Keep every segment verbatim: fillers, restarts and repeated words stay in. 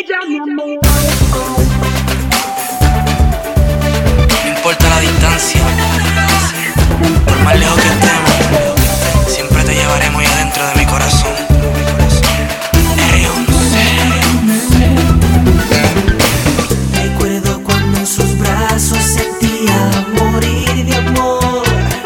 ya mi amor. No importa la distancia, por más lejos que estemos, siempre te llevaré muy adentro de mi corazón. Recuerdo cuando en sus brazos sentía morir de amor.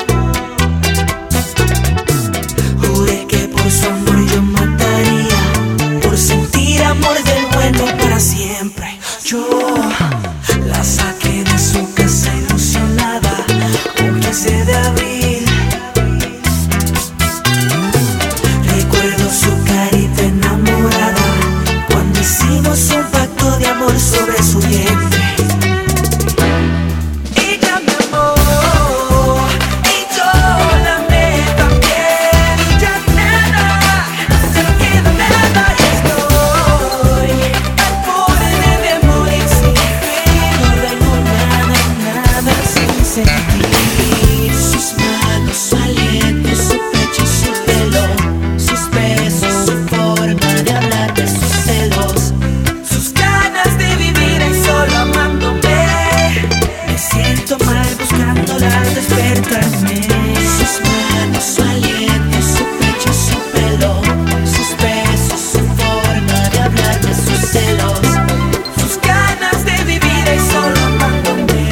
Juré que por su amor yo mataría, por sentir amor del bueno para siempre. Yo la saqué de su casa ilusionada un quince de abril. Recuerdo su carita enamorada cuando hicimos un pacto de amor sobre su vientre. Ella me amó y yo la amé también. Y ya nada, se me queda nada. Y estoy al borde de morir sin fe. No tengo nada, nada sin sentir. Sus manos, su aliento, su pecho y su pelo, sus besos, su forma de hablar de sus celos, sus ganas de vivir ahí solo amándome. Me siento mal buscándola al despertarme. Sus manos, su aliento, su pecho y su pelo, sus besos, su forma de hablar de sus celos, sus ganas de vivir ahí solo amándome.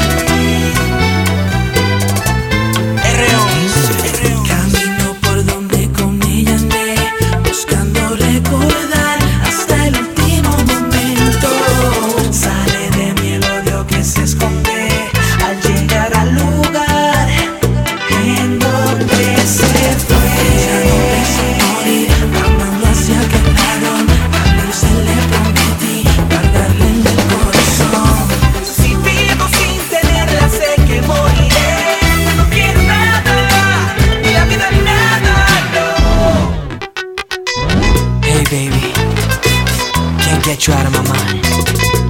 R once. Camino por donde con ella andé, buscando recordar hasta el último momento. Sale de mí el odio que se esconde al llegar al lugar en donde se fue. Ya no pienso morir, amando hacia aquel lado. A Dios se le prometí guardarle en el corazón. Si vivo sin tenerla sé que moriré. No quiero nada, ni la vida ni nada, no. Hey baby, can't get you out of my mind.